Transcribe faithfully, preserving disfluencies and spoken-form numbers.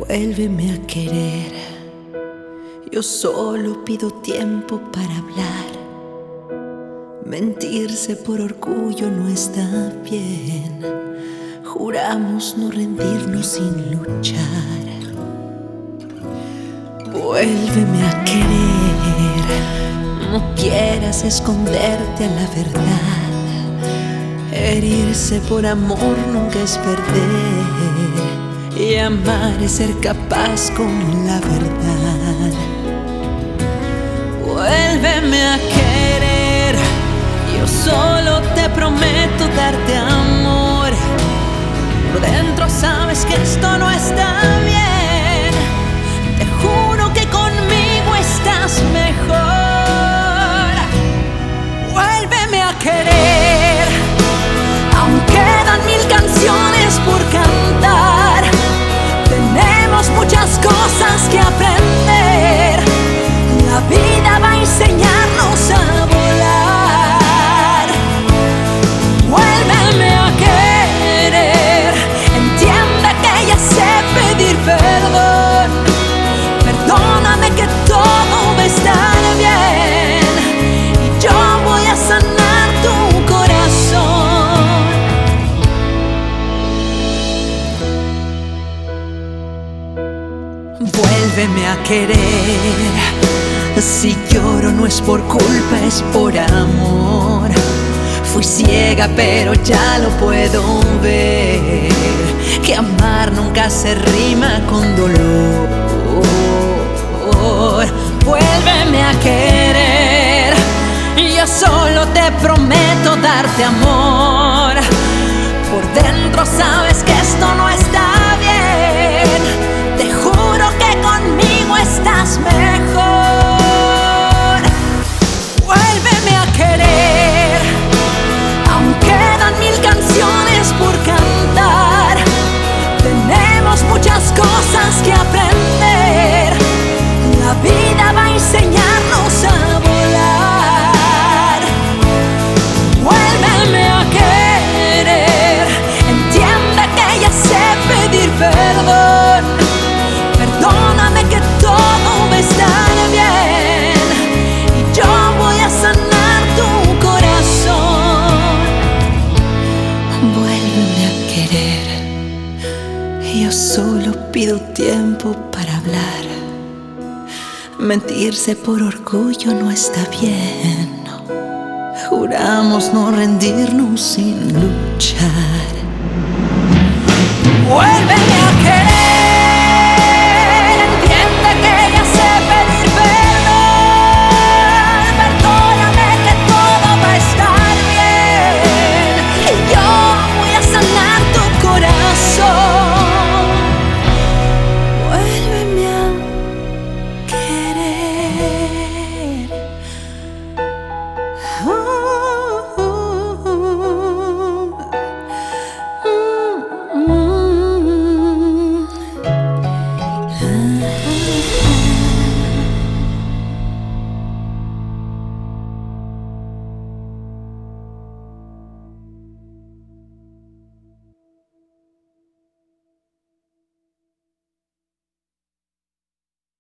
Vuélveme a querer. Yo solo pido tiempo para hablar. Mentirse por orgullo no está bien. Juramos no rendirnos sin luchar. Vuélveme a querer. No quieras esconderte a la verdad. Herirse por amor nunca es perder. Y amar es ser capaz con la verdad. Vuélveme a querer. Yo solo te prometo darte amor. Por dentro sabes que esto no está bien. Te juro que conmigo estás mejor. Vuélveme a querer. Aún quedan mil canciones por cantar. Tenemos muchas cosas que aprender. La vida va a enseñarnos a volar. Vuélveme a querer. Entiende que ya sé pedir perdón. Perdóname que todo va a estar bien. Y yo voy a sanar tu corazón. Vuélveme a querer. Si lloro no es por culpa, es por amor. Fui ciega pero ya lo puedo ver, que amar nunca se rima con dolor. Vuélveme a querer. Yo solo te prometo darte amor. Por dentro sabes que esto no está bien. Te juro que conmigo estás mejor. Vuélveme a querer. Aún quedan mil canciones por cantar. Tenemos muchas cosas que aprender. La vida va a enseñarnos a volar. Vuélveme a querer. Entiende que ya sé pedir perdón. Perdóname que todo va a estar bien. Y yo voy a sanar tu corazón. Vuélveme a querer. Yo solo pido tiempo para hablar. Mentirse por orgullo no está bien. Juramos no rendirnos sin luchar.